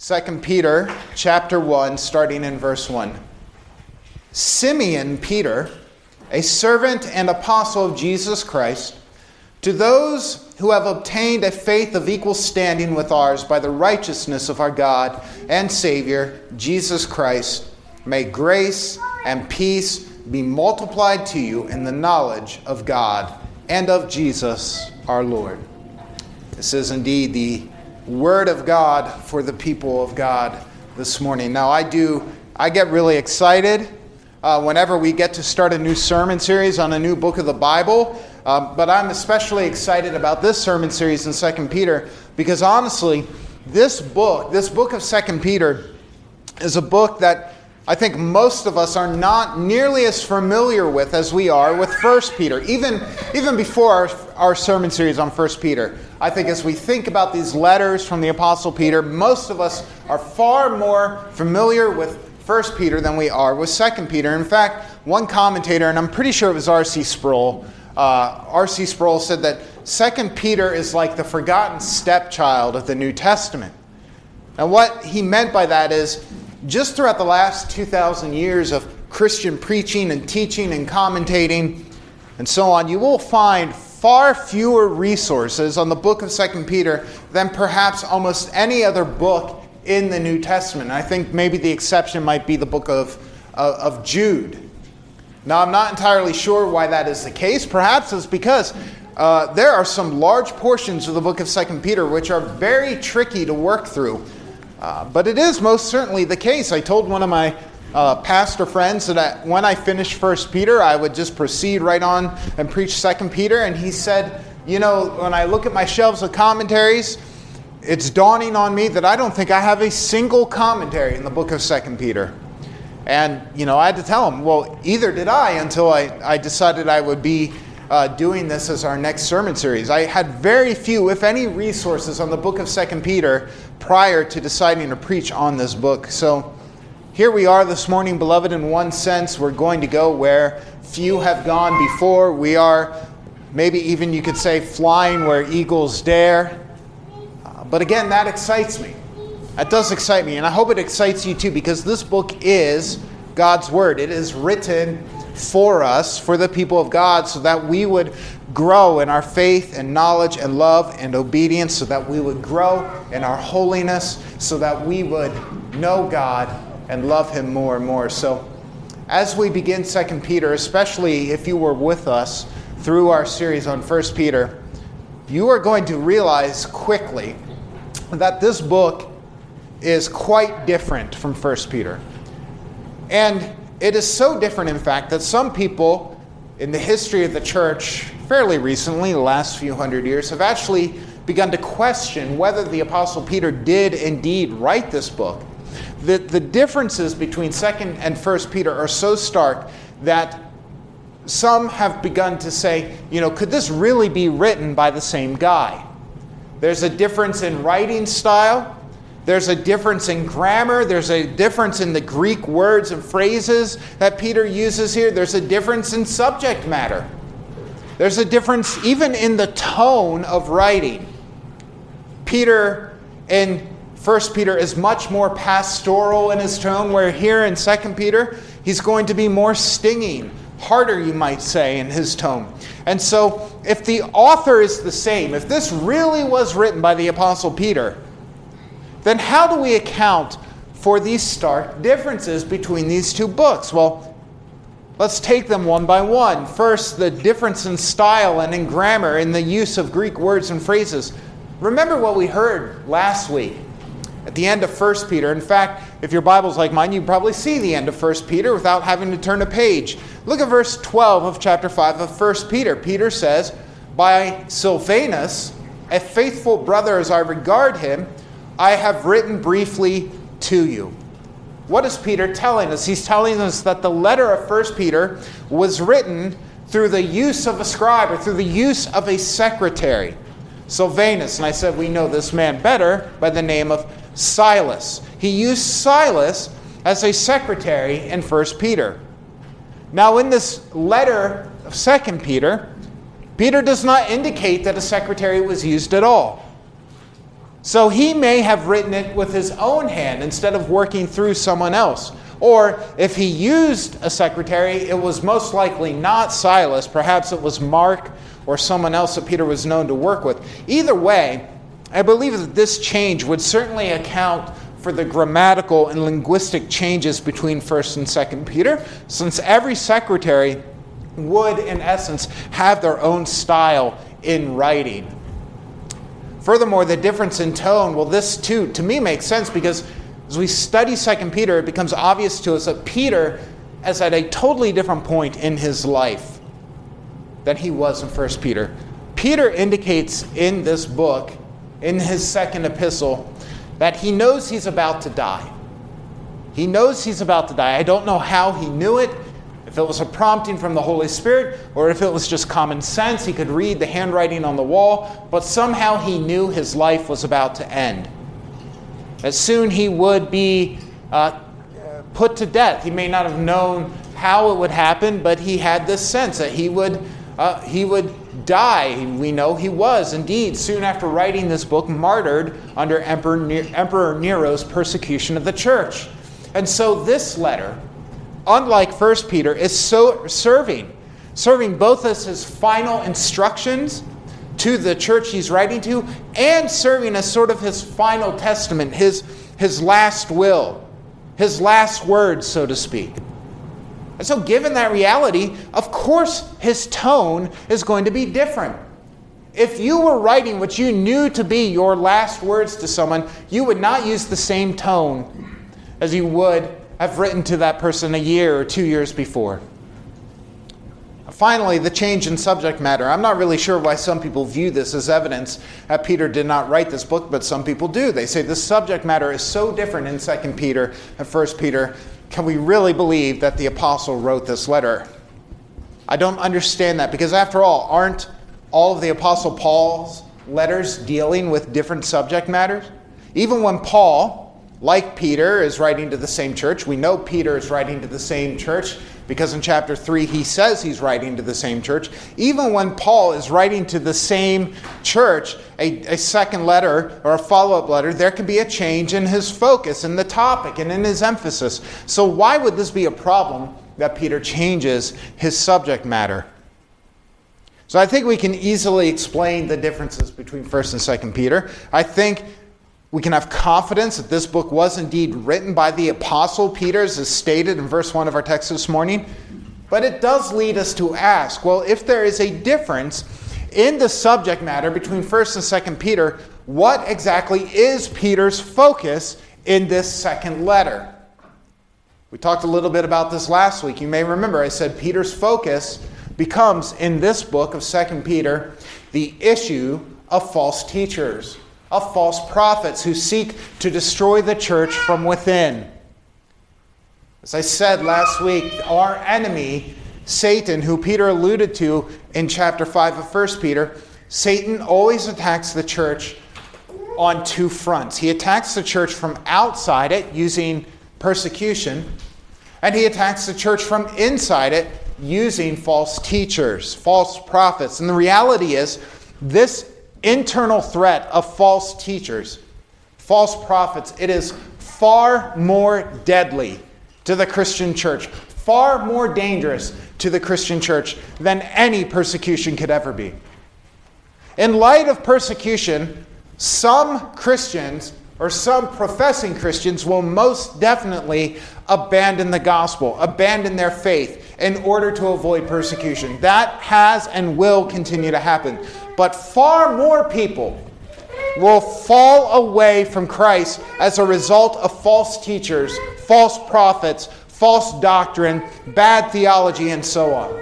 2 Peter chapter 1, starting in verse 1. Simeon Peter, a servant and apostle of Jesus Christ, to those who have obtained a faith of equal standing with ours by the righteousness of our God and Savior, Jesus Christ, may grace and peace be multiplied to you in the knowledge of God and of Jesus our Lord. This is indeed the Word of God for the people of God this morning. Now, I get really excited whenever we get to start a new sermon series on a new book of the Bible, but I'm especially excited about this sermon series in 2 Peter because honestly, this book of 2 Peter is a book that I think most of us are not nearly as familiar with as we are with 1 Peter. Even before our sermon series on 1 Peter, I think as we think about these letters from the Apostle Peter, most of us are far more familiar with 1 Peter than we are with 2 Peter. In fact, one commentator, and I'm pretty sure it was R.C. Sproul, R.C. Sproul said that 2 Peter is like the forgotten stepchild of the New Testament. And what he meant by that is, just throughout the last 2,000 years of Christian preaching and teaching and commentating and so on, you will find far fewer resources on the book of 2 Peter than perhaps almost any other book in the New Testament. I think maybe the exception might be the book of Jude. Now, I'm not entirely sure why that is the case. Perhaps it's because there are some large portions of the book of 2 Peter which are very tricky to work through. But it is most certainly the case. I told one of my pastor friends that when I finished 1 Peter, I would just proceed right on and preach 2 Peter. And he said, you know, when I look at my shelves of commentaries, it's dawning on me that I don't think I have a single commentary in the book of 2 Peter. And, you know, I had to tell him, well, either did I until I decided I would be doing this as our next sermon series. I had very few, if any, resources on the book of 2 Peter prior to deciding to preach on this book. So here we are this morning, beloved, in one sense. We're going to go where few have gone before. We are, maybe even you could say, flying where eagles dare. But again, that excites me. That does excite me, and I hope it excites you too, because this book is God's Word. It is written for us, for the people of God, so that we would grow in our faith and knowledge and love and obedience, so that we would grow in our holiness, so that we would know God and love Him more and more. So as we begin 2 Peter, especially if you were with us through our series on 1 Peter, you are going to realize quickly that this book is quite different from 1 Peter. And it is so different, in fact, that some people in the history of the church, fairly recently, the last few hundred years, have actually begun to question whether the Apostle Peter did indeed write this book. The differences between 2nd and 1 Peter are so stark that some have begun to say, you know, could this really be written by the same guy? There's a difference in writing style. There's a difference in grammar. There's a difference in the Greek words and phrases that Peter uses here. There's a difference in subject matter. There's a difference even in the tone of writing. Peter in 1 Peter is much more pastoral in his tone, where here in 2 Peter, he's going to be more stinging, harder, you might say, in his tone. And so if the author is the same, if this really was written by the Apostle Peter, then how do we account for these stark differences between these two books? Well, let's take them one by one. First, the difference in style and in grammar, in the use of Greek words and phrases. Remember what we heard last week at the end of 1 Peter. In fact, if your Bible's like mine, you probably see the end of 1 Peter without having to turn a page. Look at verse 12 of chapter 5 of 1 Peter. Peter says, by Silvanus, a faithful brother as I regard him, I have written briefly to you. What is Peter telling us? He's telling us that the letter of 1 Peter was written through the use of a scribe, or through the use of a secretary. Silvanus, and I said we know this man better by the name of Silas. He used Silas as a secretary in 1 Peter. Now in this letter of 2 Peter, Peter does not indicate that a secretary was used at all. So he may have written it with his own hand instead of working through someone else. Or if he used a secretary, it was most likely not Silas. Perhaps it was Mark or someone else that Peter was known to work with. Either way, I believe that this change would certainly account for the grammatical and linguistic changes between 1st and 2nd Peter, since every secretary would, in essence, have their own style in writing. Furthermore, the difference in tone, well, this too, to me, makes sense because as we study 2 Peter, it becomes obvious to us that Peter is at a totally different point in his life than he was in 1 Peter. Peter indicates in this book, in his second epistle, that he knows he's about to die. He knows he's about to die. I don't know how he knew it, if it was a prompting from the Holy Spirit, or if it was just common sense. He could read the handwriting on the wall, but somehow he knew his life was about to end. That soon he would be put to death. He may not have known how it would happen, but he had this sense that he would die. We know he was indeed, soon after writing this book, martyred under Emperor Nero's persecution of the church. And so this letter, unlike 1 Peter, is so serving both as his final instructions to the church he's writing to, and serving as sort of his final testament, his last will, his last words, so to speak. And so given that reality, of course his tone is going to be different. If you were writing what you knew to be your last words to someone, you would not use the same tone as you would have written to that person a year or 2 years before. Finally, the change in subject matter. I'm not really sure why some people view this as evidence that Peter did not write this book, but some people do. They say the subject matter is so different in 2 Peter and 1 Peter. Can we really believe that the apostle wrote this letter? I don't understand that, because after all, aren't all of the apostle Paul's letters dealing with different subject matters? Even when Paul, like Peter, is writing to the same church, we know Peter is writing to the same church because in chapter 3 he says he's writing to the same church. Even when Paul is writing to the same church, a second letter or a follow-up letter, there can be a change in his focus, in the topic, and in his emphasis. So why would this be a problem that Peter changes his subject matter? So I think we can easily explain the differences between 1st and 2nd Peter. I think we can have confidence that this book was indeed written by the Apostle Peter, as stated in verse 1 of our text this morning. But it does lead us to ask, well, if there is a difference in the subject matter between 1st and 2nd Peter, what exactly is Peter's focus in this second letter? We talked a little bit about this last week. You may remember I said Peter's focus becomes, in this book of 2 Peter, the issue of false teachers, of false prophets who seek to destroy the church from within. As I said last week, our enemy, Satan, who Peter alluded to in chapter 5 of 1 Peter, Satan always attacks the church on two fronts. He attacks the church from outside it using persecution, and he attacks the church from inside it using false teachers, false prophets. And the reality is, this internal threat of false teachers, false prophets, it is far more deadly to the Christian church, far more dangerous to the Christian church than any persecution could ever be. In light of persecution, some Christians or some professing Christians will most definitely abandon the gospel, abandon their faith in order to avoid persecution. That has and will continue to happen. But far more people will fall away from Christ as a result of false teachers, false prophets, false doctrine, bad theology, and so on.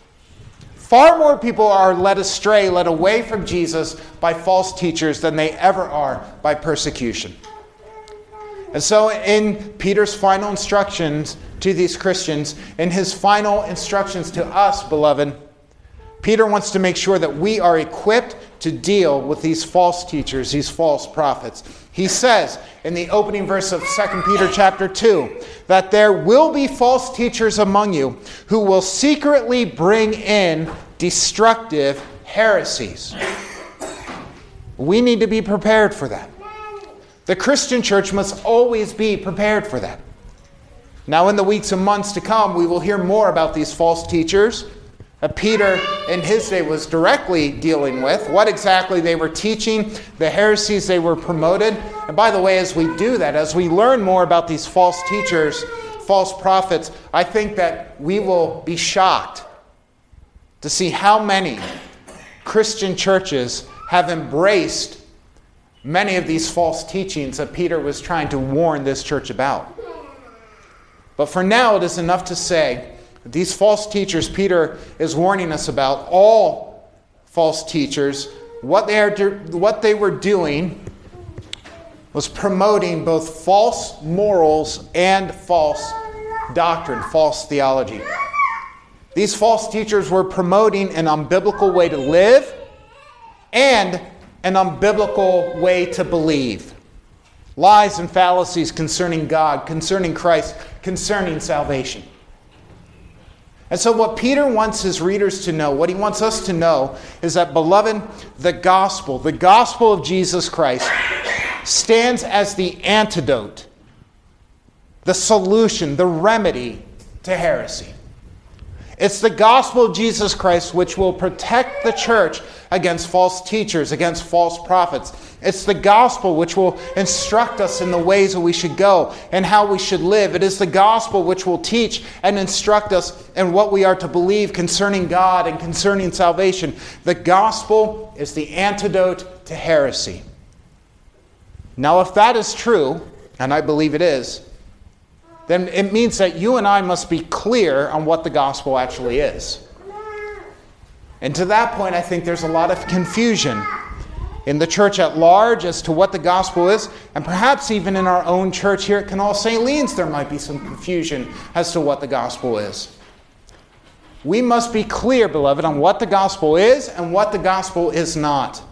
Far more people are led astray, led away from Jesus by false teachers than they ever are by persecution. And so in Peter's final instructions to these Christians, in his final instructions to us, beloved, Peter wants to make sure that we are equipped to deal with these false teachers, these false prophets. He says in the opening verse of 2 Peter chapter 2 that there will be false teachers among you who will secretly bring in destructive heresies. We need to be prepared for that. The Christian church must always be prepared for that. Now, in the weeks and months to come, we will hear more about these false teachers that Peter in his day was directly dealing with, what exactly they were teaching, the heresies they were promoted. And by the way, as we do that, as we learn more about these false teachers, false prophets, I think that we will be shocked to see how many Christian churches have embraced many of these false teachings that Peter was trying to warn this church about. But for now, it is enough to say that these false teachers Peter is warning us about, all false teachers, what they were doing was promoting both false morals and false doctrine, false theology. These false teachers were promoting an unbiblical way to live and an unbiblical way to believe. Lies and fallacies concerning God, concerning Christ, concerning salvation. And so what Peter wants his readers to know, what he wants us to know, is that, beloved, the gospel of Jesus Christ stands as the antidote, the solution, the remedy to heresy. It's the gospel of Jesus Christ which will protect the church against false teachers, against false prophets. It's the gospel which will instruct us in the ways that we should go and how we should live. It is the gospel which will teach and instruct us in what we are to believe concerning God and concerning salvation. The gospel is the antidote to heresy. Now, if that is true, and I believe it is, then it means that you and I must be clear on what the gospel actually is. And to that point, I think there's a lot of confusion in the church at large as to what the gospel is, and perhaps even in our own church here at Canal St. Leans, there might be some confusion as to what the gospel is. We must be clear, beloved, on what the gospel is and what the gospel is not.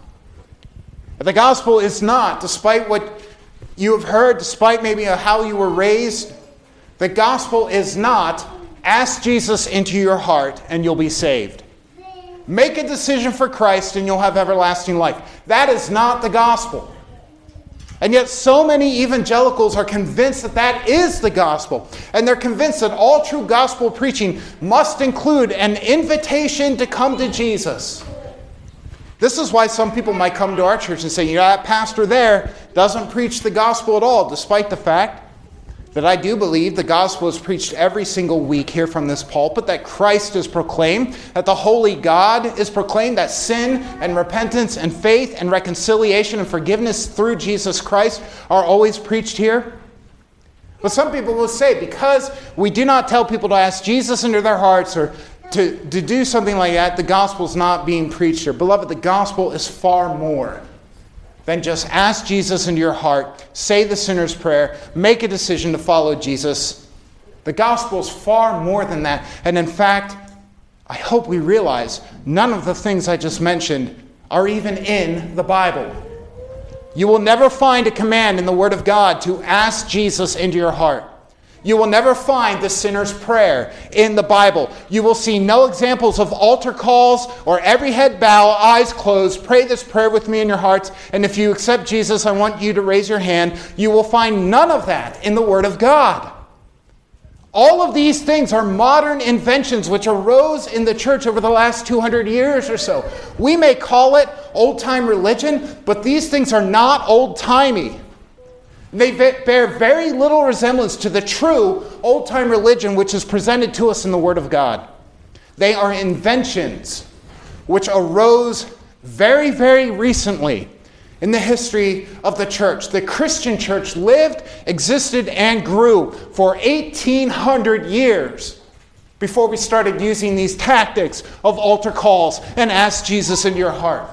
The gospel is not, despite what you have heard, despite maybe how you were raised, the gospel is not, ask Jesus into your heart and you'll be saved. Make a decision for Christ and you'll have everlasting life. That is not the gospel. And yet so many evangelicals are convinced that that is the gospel. And they're convinced that all true gospel preaching must include an invitation to come to Jesus. This is why some people might come to our church and say, you know, that pastor there doesn't preach the gospel at all, despite the fact that I do believe the gospel is preached every single week here from this pulpit, that Christ is proclaimed, that the holy God is proclaimed, that sin and repentance and faith and reconciliation and forgiveness through Jesus Christ are always preached here. But some people will say, because we do not tell people to ask Jesus into their hearts or to do something like that, the gospel is not being preached here. Beloved, the gospel is far more than just ask Jesus into your heart, say the sinner's prayer, make a decision to follow Jesus. The gospel is far more than that. And in fact, I hope we realize none of the things I just mentioned are even in the Bible. You will never find a command in the Word of God to ask Jesus into your heart. You will never find the sinner's prayer in the Bible. You will see no examples of altar calls or every head bow, eyes closed, pray this prayer with me in your hearts, and if you accept Jesus, I want you to raise your hand. You will find none of that in the Word of God. All of these things are modern inventions which arose in the church over the last 200 years or so. We may call it old-time religion, but these things are not old-timey. They bear very little resemblance to the true old-time religion which is presented to us in the Word of God. They are inventions which arose very, very recently in the history of the church. The Christian church lived, existed, and grew for 1,800 years before we started using these tactics of altar calls and ask Jesus into your heart.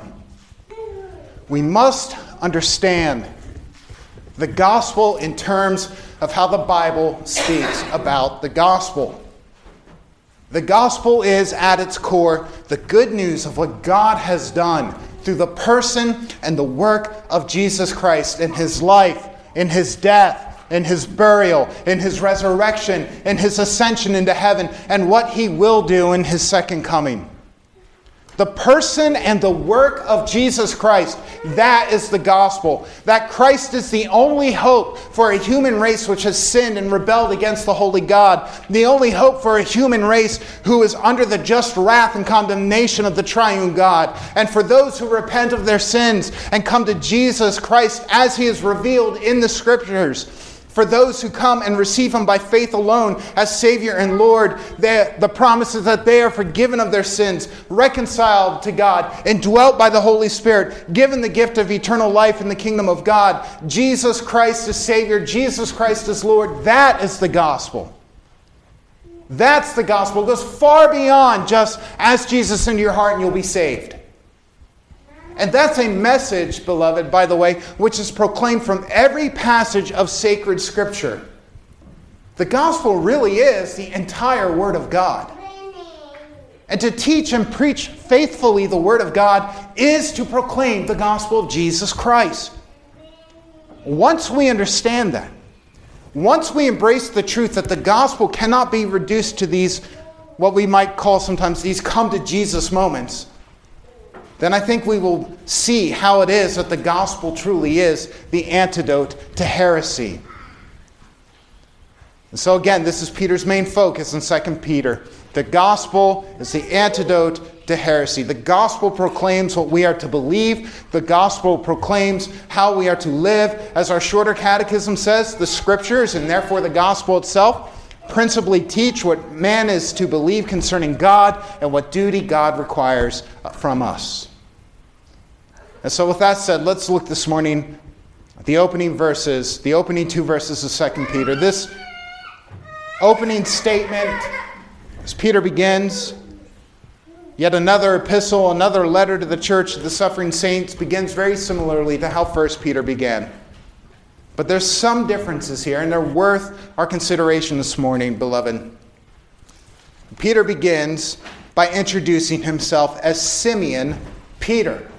We must understand the gospel in terms of how the Bible speaks about the gospel. The gospel is, at its core, the good news of what God has done through the person and the work of Jesus Christ in His life, in His death, in His burial, in His resurrection, in His ascension into heaven, and what He will do in His second coming. The person and the work of Jesus Christ, that is the gospel. That Christ is the only hope for a human race which has sinned and rebelled against the holy God. The only hope for a human race who is under the just wrath and condemnation of the triune God. And for those who repent of their sins and come to Jesus Christ as he is revealed in the Scriptures. For those who come and receive him by faith alone as Savior and Lord, the promise is that they are forgiven of their sins, reconciled to God, indwelt by the Holy Spirit, given the gift of eternal life in the kingdom of God. Jesus Christ is Savior. Jesus Christ is Lord. That is the gospel. That's the gospel. It goes far beyond just ask Jesus into your heart and you'll be saved. And that's a message, beloved, by the way, which is proclaimed from every passage of sacred Scripture. The gospel really is the entire Word of God. And to teach and preach faithfully the Word of God is to proclaim the gospel of Jesus Christ. Once we understand that, once we embrace the truth that the gospel cannot be reduced to these, what we might call sometimes these come to Jesus moments, then I think we will see how it is that the gospel truly is the antidote to heresy. And so again, this is Peter's main focus in 2 Peter. The gospel is the antidote to heresy. The gospel proclaims what we are to believe. The gospel proclaims how we are to live. As our shorter catechism says, the Scriptures, and therefore the gospel itself, principally teach what man is to believe concerning God and what duty God requires from us. And so with that said, let's look this morning at the opening two verses of 2 Peter. This opening statement, as Peter begins, yet another epistle, another letter to the church of the suffering saints, begins very similarly to how 1 Peter began. But there's some differences here, and they're worth our consideration this morning, beloved. Peter begins by introducing himself as Simeon Peter.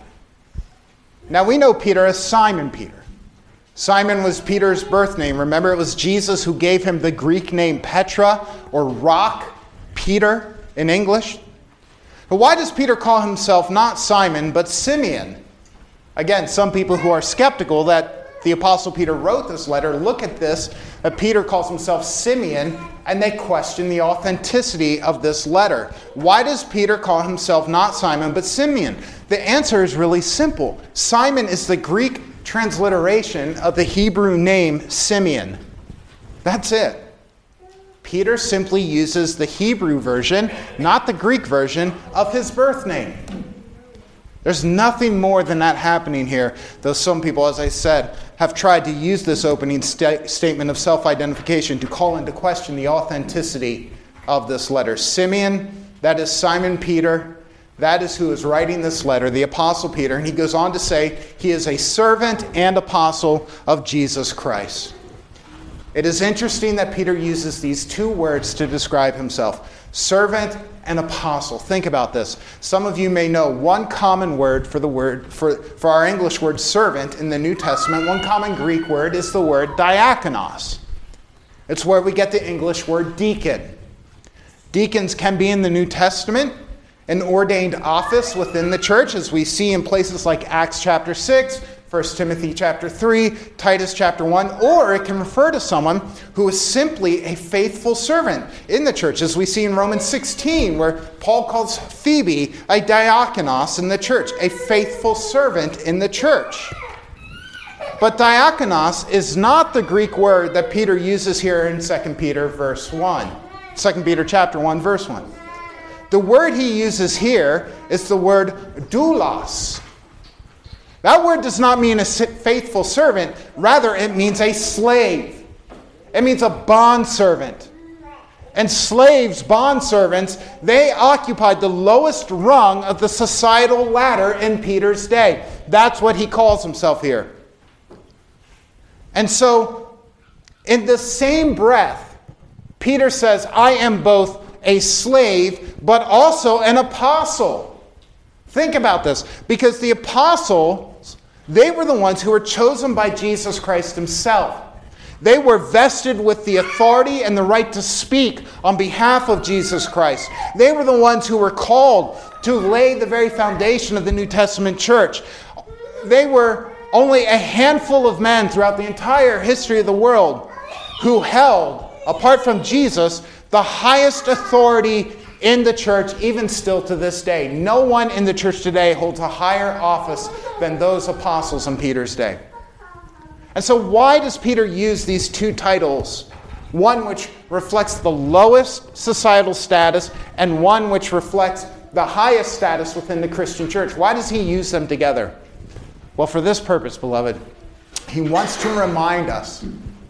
Now we know Peter as Simon Peter. Simon was Peter's birth name. Remember, it was Jesus who gave him the Greek name Petra, or rock, Peter in English. But why does Peter call himself not Simon, but Simeon? Again, some people who are skeptical that the Apostle Peter wrote this letter look at this, that Peter calls himself Simeon, and they question the authenticity of this letter. Why does Peter call himself not Simon, but Simeon? The answer is really simple. Simon is the Greek transliteration of the Hebrew name Simeon. That's it. Peter simply uses the Hebrew version, not the Greek version, of his birth name. There's nothing more than that happening here, though some people, as I said, have tried to use this opening statement of self-identification to call into question the authenticity of this letter. Simeon, that is Simon Peter, that is who is writing this letter, the Apostle Peter, and he goes on to say he is a servant and apostle of Jesus Christ. It is interesting that Peter uses these two words to describe himself, servant and apostle. Think about this. Some of you may know one common word for our English word servant in the New Testament. One common Greek word is the word diakonos. It's where we get the English word deacon. Deacons can be in the New Testament an ordained office within the church, as we see in places like Acts chapter 6, 1 Timothy chapter 3, Titus chapter 1, or it can refer to someone who is simply a faithful servant in the church, as we see in Romans 16, where Paul calls Phoebe a diakonos in the church, a faithful servant in the church. But diakonos is not the Greek word that Peter uses here in 2 Peter verse 1. 2 Peter chapter 1, verse 1. The word he uses here is the word doulos. That word does not mean a faithful servant. Rather, it means a slave. It means a bondservant. And slaves, bondservants, they occupied the lowest rung of the societal ladder in Peter's day. That's what he calls himself here. And so, in the same breath, Peter says, I am both a slave, but also an apostle. Think about this, because the apostles, they were the ones who were chosen by Jesus Christ himself. They were vested with the authority and the right to speak on behalf of Jesus Christ. They were the ones who were called to lay the very foundation of the New Testament church. They were only a handful of men throughout the entire history of the world who held, apart from Jesus, the highest authority in the church, even still to this day. No one in the church today holds a higher office than those apostles in Peter's day. And so why does Peter use these two titles? One which reflects the lowest societal status and one which reflects the highest status within the Christian church. Why does he use them together? Well, for this purpose, beloved. He wants to remind us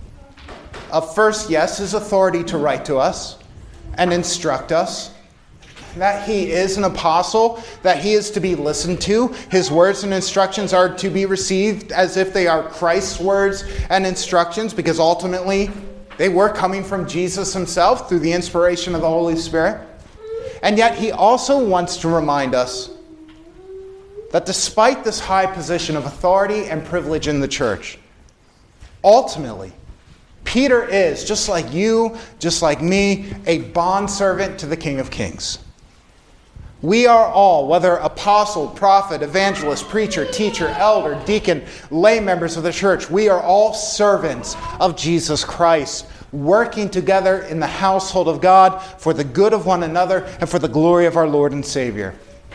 of first, yes, his authority to write to us and instruct us, that he is an apostle, that he is to be listened to. His words and instructions are to be received as if they are Christ's words and instructions, because ultimately they were coming from Jesus himself through the inspiration of the Holy Spirit. And yet he also wants to remind us that despite this high position of authority and privilege in the church, ultimately, Peter is, just like you, just like me, a bondservant to the King of Kings. We are all, whether apostle, prophet, evangelist, preacher, teacher, elder, deacon, lay members of the church, we are all servants of Jesus Christ, working together in the household of God for the good of one another and for the glory of our Lord and Savior.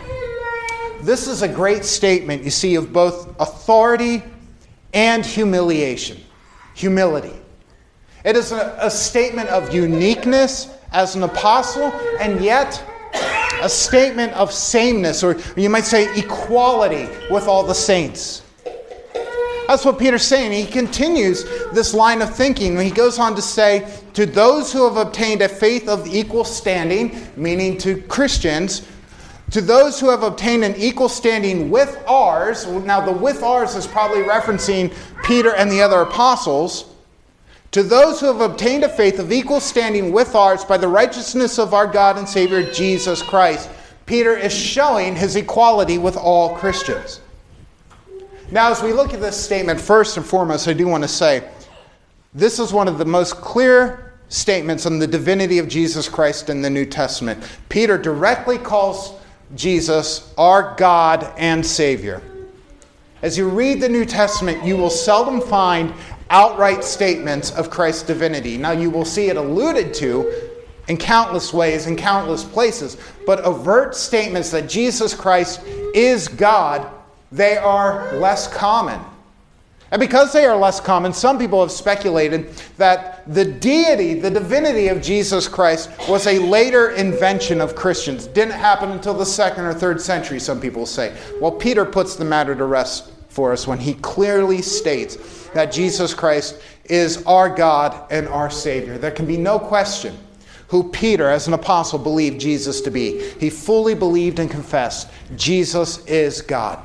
This is a great statement, you see, of both authority and humiliation. Humility. It is a statement of uniqueness as an apostle, and yet a statement of sameness, or you might say equality with all the saints. That's what Peter's saying. He continues this line of thinking when he goes on to say, to those who have obtained a faith of equal standing, meaning to Christians, to those who have obtained an equal standing with ours. Now the with ours is probably referencing Peter and the other apostles. To those who have obtained a faith of equal standing with ours by the righteousness of our God and Savior Jesus Christ. Peter is showing his equality with all Christians. Now, as we look at this statement, first and foremost, I do want to say, this is one of the most clear statements on the divinity of Jesus Christ in the New Testament. Peter directly calls Jesus our God and Savior. As you read the New Testament, you will seldom find outright statements of Christ's divinity. Now, you will see it alluded to in countless ways, in countless places, but overt statements that Jesus Christ is God, they are less common. And because they are less common, some people have speculated that the deity, the divinity of Jesus Christ was a later invention of Christians. Didn't happen until the 2nd or 3rd century, some people say. Well, Peter puts the matter to rest for us when he clearly states that Jesus Christ is our God and our Savior. There can be no question who Peter, as an apostle, believed Jesus to be. He fully believed and confessed Jesus is God.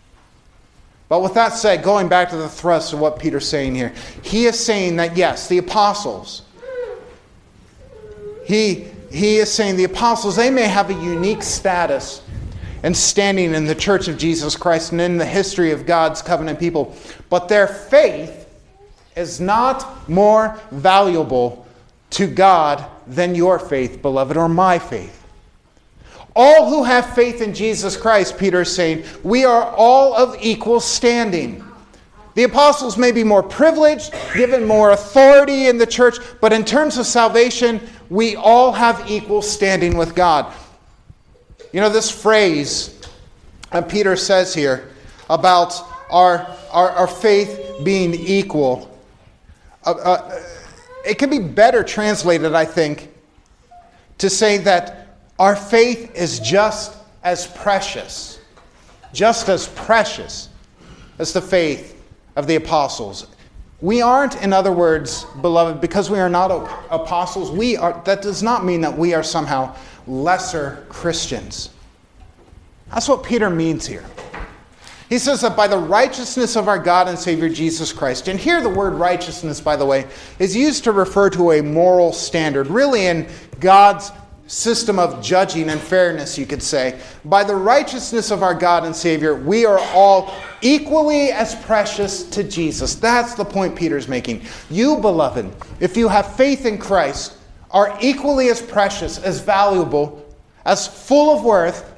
But with that said, going back to the thrust of what Peter's saying here, he is saying that yes, the apostles, he is saying the apostles, they may have a unique status and standing in the church of Jesus Christ and in the history of God's covenant people, but their faith is not more valuable to God than your faith, beloved, or my faith. All who have faith in Jesus Christ, Peter is saying, we are all of equal standing. The apostles may be more privileged, given more authority in the church, but in terms of salvation, we all have equal standing with God. You know, this phrase Peter says here about our faith being equal, it can be better translated, I think, to say that our faith is just as precious as the faith of the apostles. We aren't, in other words, beloved, because we are not apostles, that does not mean that we are somehow lesser Christians. That's what Peter means here. He says that by the righteousness of our God and Savior Jesus Christ, and here the word righteousness, by the way, is used to refer to a moral standard, really in God's system of judging and fairness, you could say. By the righteousness of our God and Savior, we are all equally as precious to Jesus. That's the point Peter's making. You, beloved, if you have faith in Christ, are equally as precious, as valuable, as full of worth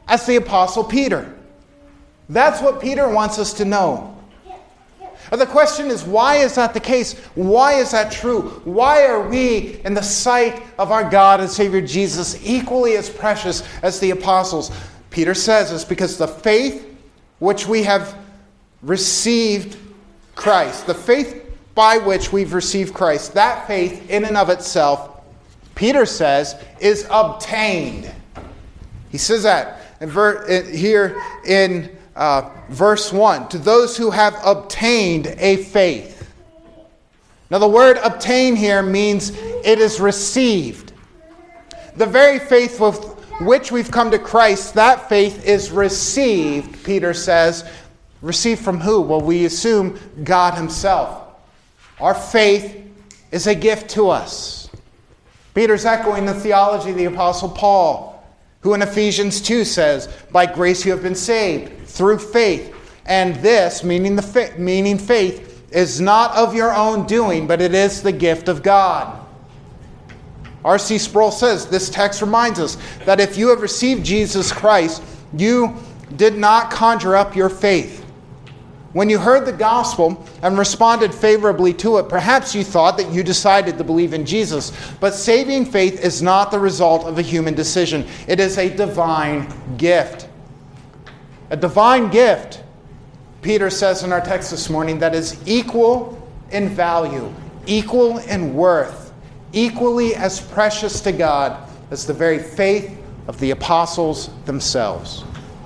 as the Apostle Peter. That's what Peter wants us to know. The question is, why is that the case? Why is that true? Why are we, in the sight of our God and Savior Jesus, equally as precious as the apostles? Peter says it's because the faith which we have received Christ, the faith by which we've received Christ, that faith in and of itself, Peter says, is obtained. He says that here in verse 1, to those who have obtained a faith. Now the word obtain here means it is received. The very faith with which we've come to Christ, that faith is received, Peter says. Received from who? Well, we assume God himself. Our faith is a gift to us. Peter's echoing the theology of the Apostle Paul, who in Ephesians 2 says, by grace you have been saved through faith. And this, meaning faith, is not of your own doing, but it is the gift of God. R.C. Sproul says, this text reminds us that if you have received Jesus Christ, you did not conjure up your faith. When you heard the gospel and responded favorably to it, perhaps you thought that you decided to believe in Jesus. But saving faith is not the result of a human decision. It is a divine gift. A divine gift, Peter says in our text this morning, that is equal in value, equal in worth, equally as precious to God as the very faith of the apostles themselves.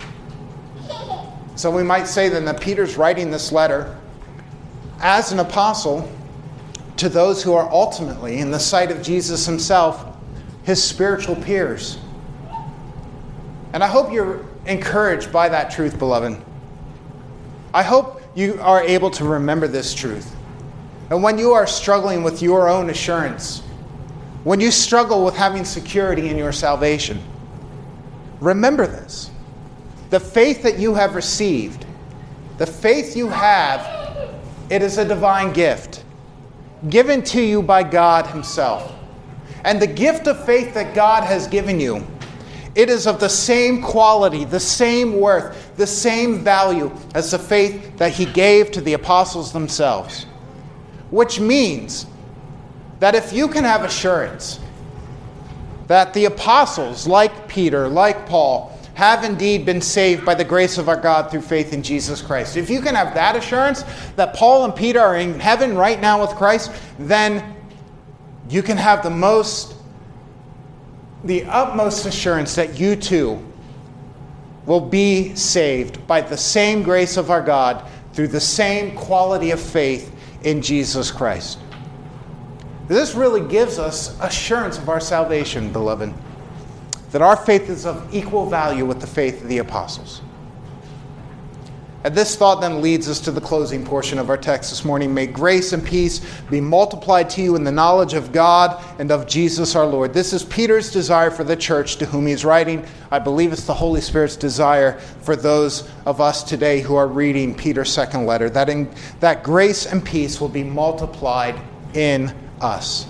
So we might say then that Peter's writing this letter as an apostle to those who are ultimately, in the sight of Jesus himself, his spiritual peers. And I hope you're encouraged by that truth, beloved. I hope you are able to remember this truth. And when you are struggling with your own assurance, when you struggle with having security in your salvation, remember this. The faith that you have received, the faith you have, it is a divine gift given to you by God himself. And the gift of faith that God has given you, it is of the same quality, the same worth, the same value as the faith that he gave to the apostles themselves. Which means that if you can have assurance that the apostles, like Peter, like Paul, have indeed been saved by the grace of our God through faith in Jesus Christ. If you can have that assurance that Paul and Peter are in heaven right now with Christ, then you can have the utmost assurance that you too will be saved by the same grace of our God through the same quality of faith in Jesus Christ. This really gives us assurance of our salvation, beloved, that our faith is of equal value with the faith of the apostles. And this thought then leads us to the closing portion of our text this morning. May grace and peace be multiplied to you in the knowledge of God and of Jesus our Lord. This is Peter's desire for the church to whom he's writing. I believe it's the Holy Spirit's desire for those of us today who are reading Peter's second letter, that grace and peace will be multiplied in us.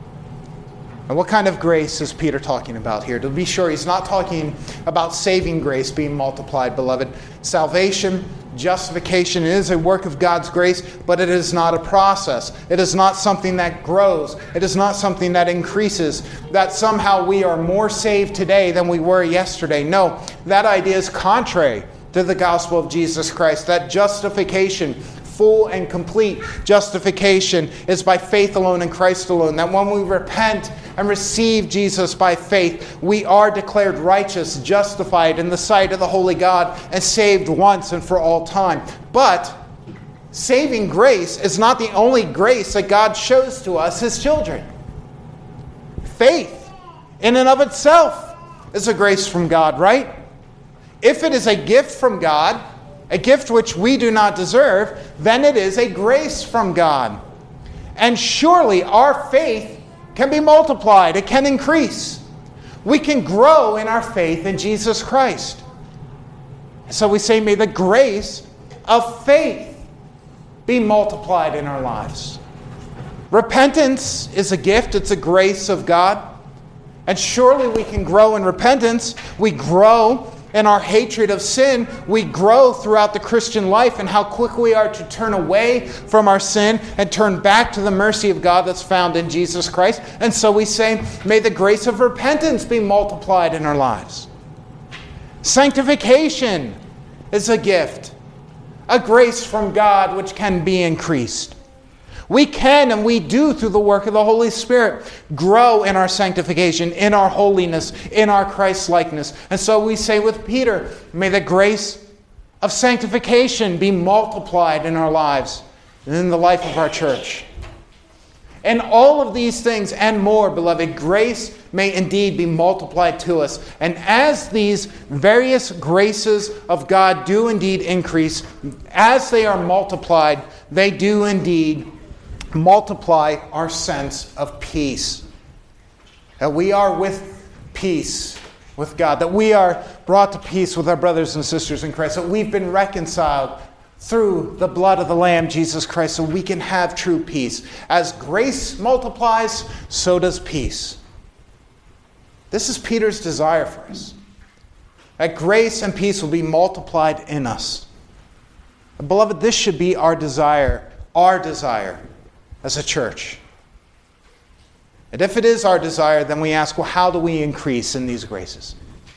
And what kind of grace is Peter talking about here? To be sure, he's not talking about saving grace being multiplied, beloved. Salvation, justification is a work of God's grace, but it is not a process. It is not something that grows. It is not something that increases, that somehow we are more saved today than we were yesterday. No, that idea is contrary to the gospel of Jesus Christ, that justification, full and complete justification, is by faith alone in Christ alone. That when we repent and receive Jesus by faith, we are declared righteous, justified in the sight of the holy God, and saved once and for all time. But saving grace is not the only grace that God shows to us, his children. Faith, in and of itself, is a grace from God, right? If it is a gift from God, a gift which we do not deserve, then it is a grace from God. And surely our faith can be multiplied. It can increase. We can grow in our faith in Jesus Christ. So we say, may the grace of faith be multiplied in our lives. Repentance is a gift. It's a grace of God. And surely we can grow in repentance. We grow in our hatred of sin, we grow throughout the Christian life and how quick we are to turn away from our sin and turn back to the mercy of God that's found in Jesus Christ. And so we say, may the grace of repentance be multiplied in our lives. Sanctification is a gift, a grace from God which can be increased. We can and we do, through the work of the Holy Spirit, grow in our sanctification, in our holiness, in our Christ-likeness. And so we say with Peter, may the grace of sanctification be multiplied in our lives and in the life of our church. And all of these things and more, beloved, grace may indeed be multiplied to us. And as these various graces of God do indeed increase, as they are multiplied, they do indeed multiply our sense of peace. That we are with peace with God. That we are brought to peace with our brothers and sisters in Christ. That we've been reconciled through the blood of the Lamb, Jesus Christ, so we can have true peace. As grace multiplies, so does peace. This is Peter's desire for us. That grace and peace will be multiplied in us. Beloved, this should be our desire as a church. And if it is our desire, then we ask, well, how do we increase in these graces?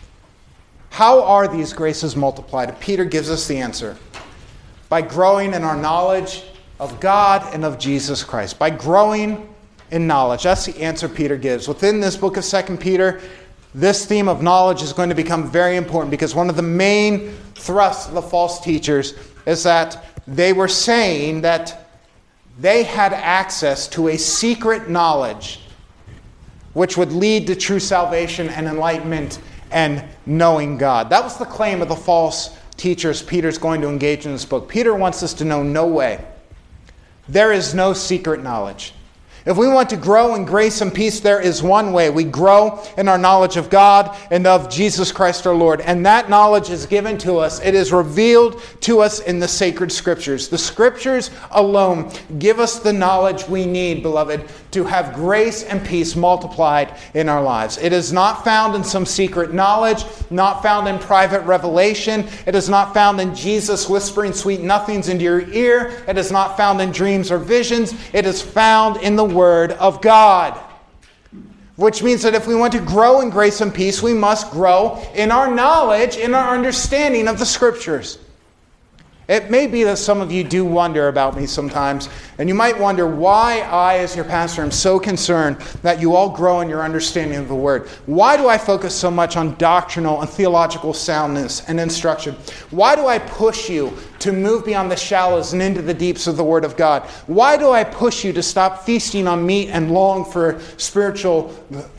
How are these graces multiplied? And Peter gives us the answer. By growing in our knowledge of God and of Jesus Christ. By growing in knowledge. That's the answer Peter gives. Within this book of 2 Peter, this theme of knowledge is going to become very important because one of the main thrusts of the false teachers is that they were saying that they had access to a secret knowledge which would lead to true salvation and enlightenment and knowing God. That was the claim of the false teachers Peter's going to engage in this book. Peter wants us to know no way. There is no secret knowledge. If we want to grow in grace and peace, there is one way. We grow in our knowledge of God and of Jesus Christ our Lord. And that knowledge is given to us. It is revealed to us in the sacred Scriptures. The Scriptures alone give us the knowledge we need, beloved, to have grace and peace multiplied in our lives. It is not found in some secret knowledge, not found in private revelation. It is not found in Jesus whispering sweet nothings into your ear. It is not found in dreams or visions. It is found in the Word of God. Which means that if we want to grow in grace and peace, we must grow in our knowledge, in our understanding of the Scriptures. It may be that some of you do wonder about me sometimes, and you might wonder why I, as your pastor, am so concerned that you all grow in your understanding of the Word. Why do I focus so much on doctrinal and theological soundness and instruction? Why do I push you to move beyond the shallows and into the deeps of the Word of God? Why do I push you to stop feasting on meat and long for spiritual...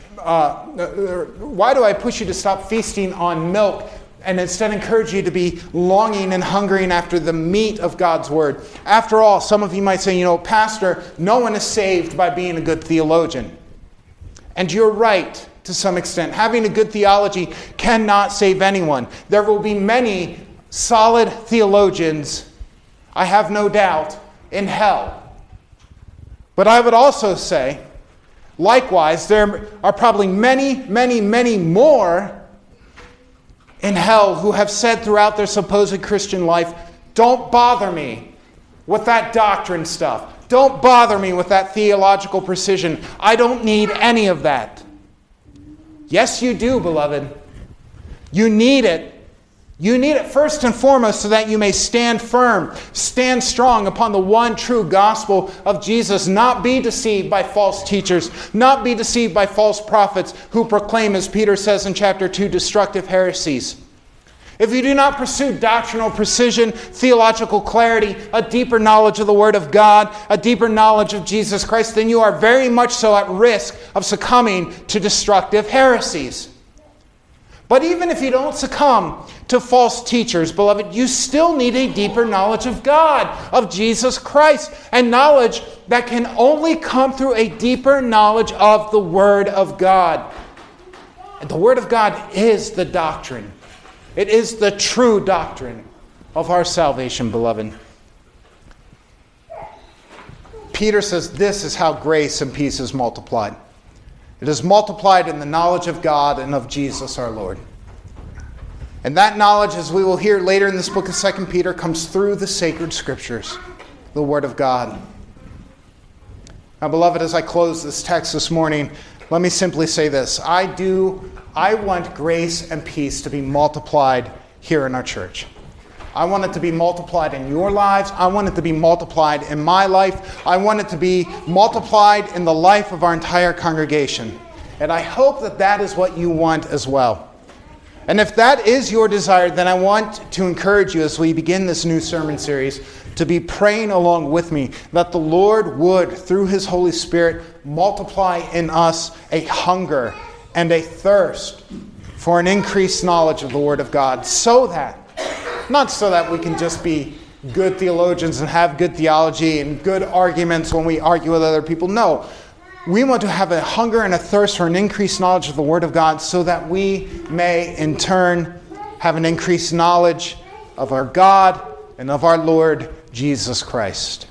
why do I push you to stop feasting on milk and instead encourage you to be longing and hungering after the meat of God's Word? After all, some of you might say, Pastor, no one is saved by being a good theologian. And you're right to some extent. Having a good theology cannot save anyone. There will be many solid theologians, I have no doubt, in hell. But I would also say, likewise, there are probably many, many, many more in hell who have said throughout their supposed Christian life, don't bother me with that doctrine stuff. Don't bother me with that theological precision. I don't need any of that. Yes, you do, beloved. You need it. You need it first and foremost so that you may stand firm, stand strong upon the one true gospel of Jesus, not be deceived by false teachers, not be deceived by false prophets who proclaim, as Peter says in chapter 2, destructive heresies. If you do not pursue doctrinal precision, theological clarity, a deeper knowledge of the Word of God, a deeper knowledge of Jesus Christ, then you are very much so at risk of succumbing to destructive heresies. But even if you don't succumb to false teachers, beloved, you still need a deeper knowledge of God, of Jesus Christ, and knowledge that can only come through a deeper knowledge of the Word of God. And the Word of God is the doctrine. It is the true doctrine of our salvation, beloved. Peter says this is how grace and peace is multiplied. It is multiplied in the knowledge of God and of Jesus our Lord. And that knowledge, as we will hear later in this book of 2 Peter, comes through the sacred scriptures, the Word of God. Now, beloved, as I close this text this morning, let me simply say this. I want grace and peace to be multiplied here in our church. I want it to be multiplied in your lives. I want it to be multiplied in my life. I want it to be multiplied in the life of our entire congregation. And I hope that that is what you want as well. And if that is your desire, then I want to encourage you as we begin this new sermon series to be praying along with me that the Lord would, through His Holy Spirit, multiply in us a hunger and a thirst for an increased knowledge of the Word of God, not so that we can just be good theologians and have good theology and good arguments when we argue with other people. No. We want to have a hunger and a thirst for an increased knowledge of the Word of God so that we may, in turn, have an increased knowledge of our God and of our Lord Jesus Christ.